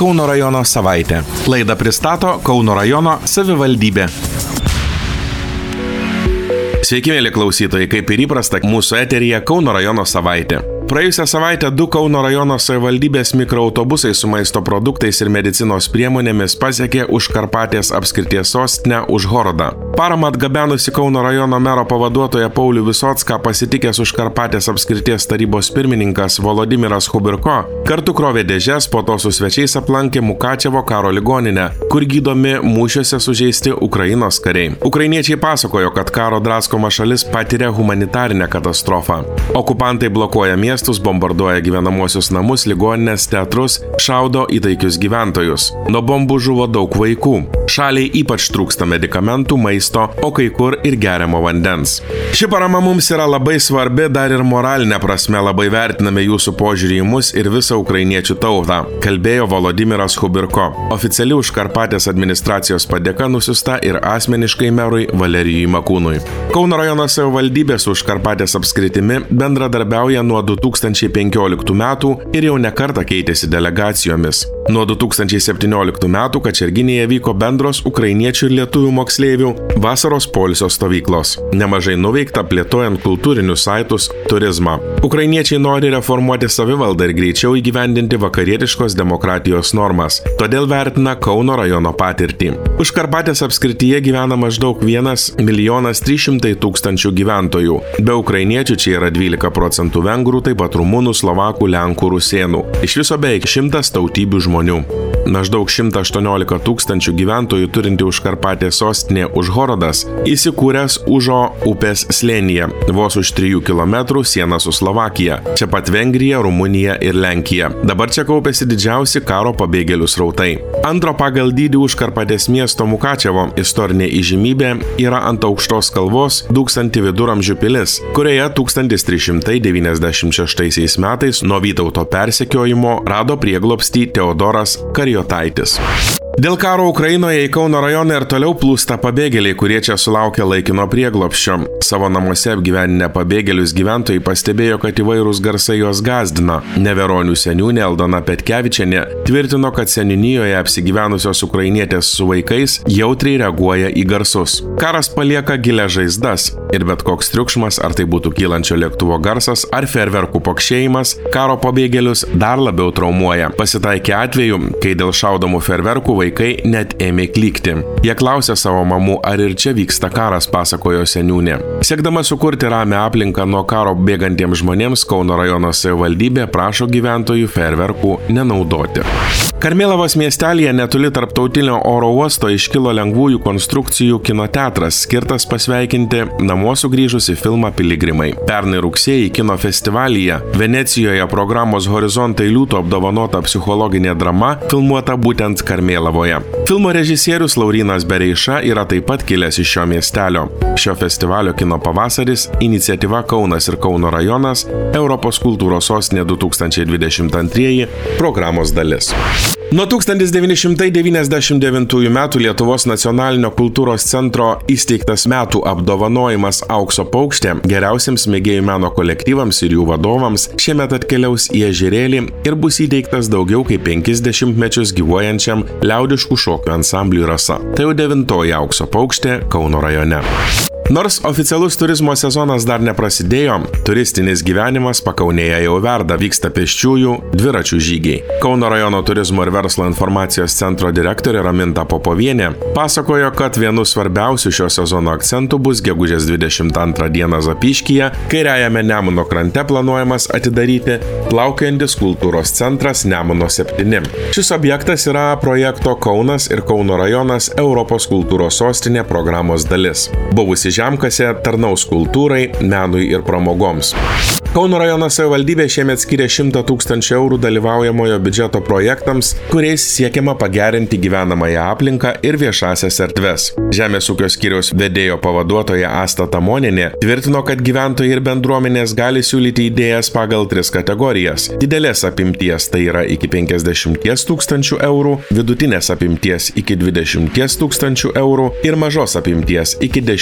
Kauno rajono savaitė. Laidą pristato Kauno rajono savivaldybė. Sveiki, mėly klausytojai, kaip ir įprasta, mūsų eteryje Kauno rajono savaitė. Praėjusią savaitę 2 Kauno rajono savivaldybės mikroautobusai su maisto produktais ir medicinos priemonėmis pasiekė Užkarpatės apskrities sostinę Užhorodą. Paramą atgabenusi Kauno rajono mero pavaduotoja Paulių Visocką pasitikęs Užkarpatės apskrities tarybos pirmininkas Volodimiras Hubirko kartu krovė dėžes, po to su svečiais aplankė Mukačevo karo ligoninę, kur gydomi mūšiuose sužeisti Ukrainos kariai. Ukrainiečiai pasakojo, kad karo draskoma šalis patiria humanitarinę katastrofą. Okupantai blokuoja miestus, bombarduoja gyvenamosius namus, ligoninės, teatrus, šaudo į taikius gyventojus. Nuo bombų žuvo daug vaikų. Šaliai ypač trūksta medikamentų, maisto, o kai kur ir geriamo vandens. Ši parama mums yra labai svarbi, dar ir moralinė prasme labai vertiname jūsų požiūrį į mus ir visą ukrainiečių tautą, kalbėjo Volodimiras Hubirko. Oficiali Užkarpatės administracijos padėka nusiusta ir asmeniškai merui Valerijui Makūnui. Kauno rajono savivaldybė su Užkarpatės apskritimi bendradarbiauja nuo 2015 metų ir jau ne kartą keitėsi delegacijomis. Nuo 2017 metų Kačerginėje vyko bendros ukrainiečių ir lietuvių moksleivių vasaros poilsio stovyklos. Nemažai nuveikta plėtojant kultūrinius saitus, turizmą. Ukrainiečiai nori reformuoti savivaldą ir greičiau įgyvendinti vakarietiškos demokratijos normas, todėl vertina Kauno rajono patirtį. Užkarpatės apskrityje gyvena maždaug 1 300 000 gyventojų. Be ukrainiečių čia yra 12% vengrų, taip pat rumunų, slovakų, lenkų, rusėnų. Iš viso beveik 100 tautybių žmonių. Maždaug 118 000 gyventojų turinti Užkarpatės sostinė Užhorodas įsikūręs Užo upės slėnyje, vos už 3 km siena su Slovakija, čia pat Vengrija, Rumunija ir Lenkija. Dabar čia kaupėsi didžiausi karo pabėgėlių srautai. Antro pagal dydį Užkarpatės miesto Mukačevo istorinė įžymybė yra ant aukštos kalvos dūkstanti viduramžių pilis, kurioje 1396 metais nuo Vytauto persekiojimo rado prieglobstį Teodoras Kariotaitis. Dėl karo Ukrainoje į Kauno rajoną ir toliau plūsta pabėgėliai, kurie čia sulaukia laikino prieglobsčio. Savo namuose apgyveninę pabėgėlius gyventojai pastebėjo, kad įvairūs garsai juos gazdina. Neveronių seniūnė Aldona Petkevičienė tvirtino, kad seniūnijoje apsigyvenusios ukrainietės su vaikais jautriai reaguoja į garsus. Karas palieka gilias žaizdas ir bet koks triukšmas, ar tai būtų kylančio lėktuvo garsas ar fejerverkų pokšėjimas, karo pabėgėlius dar labiau traumuoja. Pasitaikė atveju, kai dėl šaudomų fejerverkų vaikai net ėmė klykti. Jie klausė savo mamų, ar ir čia vyksta karas, pasakojo seniūnė. Siekdama sukurti ramią aplinką nuo karo bėgantiems žmonėms, Kauno rajono savivaldybė prašo gyventojų fejerverkų nenaudoti. Karmėlavos miestelėje netoli tarptautinio oro uosto iškilo lengvųjų konstrukcijų kino teatras, skirtas pasveikinti namo sugrįžusi filmą Piligrimai. Pernai rugsėjį kino festivalyje Venecijoje programos Horizontai liūto apdovanota psichologinė drama filmuota būtent Karmėlavoje. Filmo režisierius Laurynas Bereiša yra taip pat kilęs iš šio miestelio. Šio festivalio kino pavasaris iniciatyva Kaunas ir Kauno rajonas Europos kultūros sostinė 2022 programos dalis. Nuo 1999 metų Lietuvos nacionalinio kultūros centro įsteigtas metų apdovanojimas Aukso paukštė geriausiems mėgėjų meno kolektyvams ir jų vadovams šiemet atkeliaus į Ežerėlį ir bus įteiktas daugiau kaip 50 mečius gyvuojančiam liaudiškų šokių ansambliui Rasa. Tai jau 9-oji Aukso paukštė Kauno rajone. Nors oficialus turizmo sezonas dar neprasidėjo, turistinis gyvenimas Pakaunėje jau verda, vyksta pėsčiųjų, dviračių žygiai. Kauno rajono turizmo ir verslo informacijos centro direktorė Raminta Popovienė pasakojo, kad vienu svarbiausių šio sezono akcentų bus gegužės 22 dieną Zapyškyje, kairiajame Nemuno krante planuojamas atidaryti plaukiojantis kultūros centras Nemuno 7. Šis objektas yra projekto Kaunas ir Kauno rajonas Europos kultūros sostinė programos dalis. Buvusi žemkasė tarnaus kultūrai, menui ir pramogoms. Kauno rajono savivaldybė šiemet skiria 100 000 eurų dalyvaujamojo biudžeto projektams, kuriais siekiama pagerinti gyvenamąją aplinką ir viešąsias erdves. Žemės ūkio skyriaus vedėjo pavaduotoja Asta Tamonienė tvirtino, kad gyventojai ir bendruomenės gali siūlyti idėjas pagal 3 kategorijas. Didelės apimties tai yra iki 50 000 eurų, vidutinės apimties iki 20 000 eurų ir mažos apimties iki 10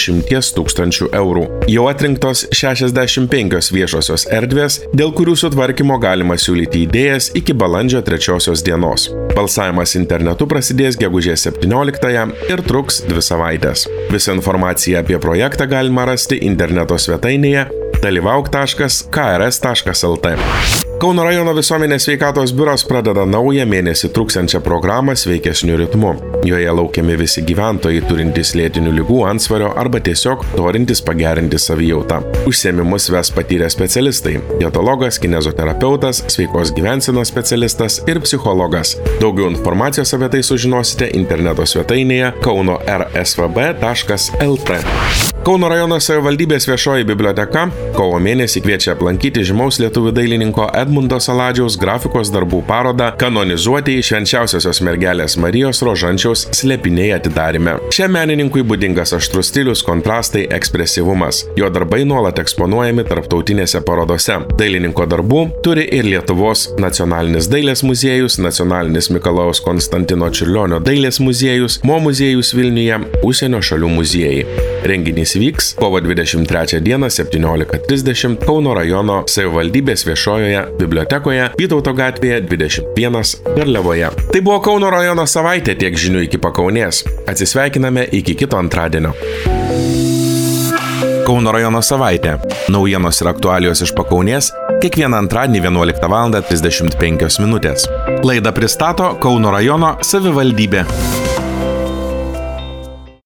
tūkstančių eurų. Jau atrinktos 65 viešosios erdvės, dėl kurių sutvarkymo galima siūlyti idėjas iki balandžio 3 dienos. Balsavimas internetu prasidės gegužės 17 ir truks 2 savaitės. Visą informaciją apie projektą galima rasti interneto svetainėje dalyvauk.krs.lt. Kauno rajono visuomenės sveikatos biuras pradeda naują mėnesį truksiančią programą sveikesniu ritmu. Joje laukiami visi gyventojai turintys lėtinių ligų, antsvario arba tiesiog norintys pagerinti savijautą. Užsiėmimus ves patyrę specialistai – dietologas, kinezoterapeutas, sveikos gyvensenos specialistas ir psichologas. Daugiau informacijos apie tai sužinosite interneto svetainėje kauno.rsvb.lt. Kauno rajono savivaldybės viešoji biblioteka kovo mėnesį kviečia aplankyti žymaus lietuvių dailininko Edmundo Saladžiaus grafikos darbų parodą Kanonizuotieji Švenčiausiosios mergelės Marijos Rožančiaus slėpiniai atidaryme. Šiam menininkui būdingas aštrus stilius, kontrastai, ekspresyvumas. Jo darbai nuolat eksponuojami tarptautinėse parodose. Dailininko darbų turi ir Lietuvos nacionalinis dailės muziejus, nacionalinis Mikalojaus Konstantino Čiurlionio dailės muziejus, Mo muziejus Vilniuje, užsienio šalių muziejai. Renginys vyks kovo 23 dieną 17:30 Kauno rajono savivaldybės viešojoje bibliotekoje Vytauto gatvėje 21 Garliavoje. Tai buvo Kauno rajono savaitė, tiek žinių iki Pakaunės. Atsisveikiname iki kito antradienio. Kauno rajono savaitė. Naujienos ir aktualijos iš Pakaunės kiekvieną antradienį 11:35 min. Laidą pristato Kauno rajono savivaldybė.